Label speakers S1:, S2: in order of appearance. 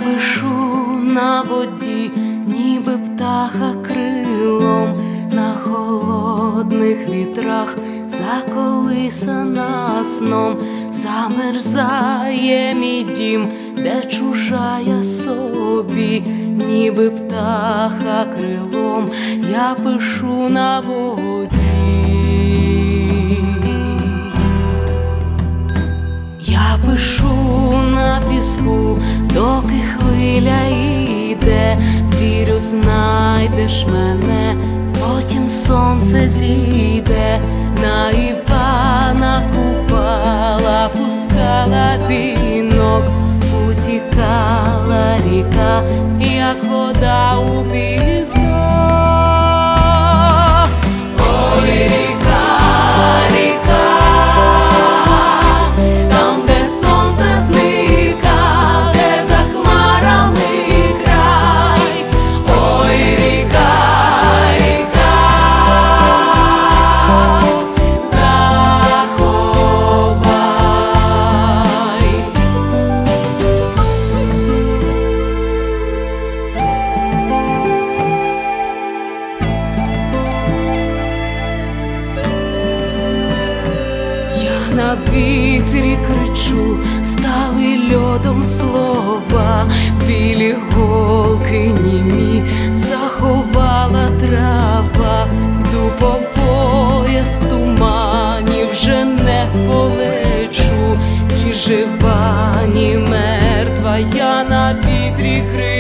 S1: пишу на воді, ніби птаха крилом, на холодних вітрах заколисана сном. Замерзає мій дім, де чужа я собі, ніби птаха крилом, я пишу на воді. Я пишу на піску, доки хвиля йде, вірю, знайдеш мене, потім сонце зійде. На Івана Купала пускала вінок, утікала ріка, як вода у пісок. Ой, ріка, ріка, там, де сонце зника, де за хмарами край. Ой, ріка, ріка, заховай. Я на вітрі кричу, стали льодом слова, білі голки німі заховала трава. Йду по пояс в тумані, вже не полечу, ні жива, ні мертва, я на вітрі кричу.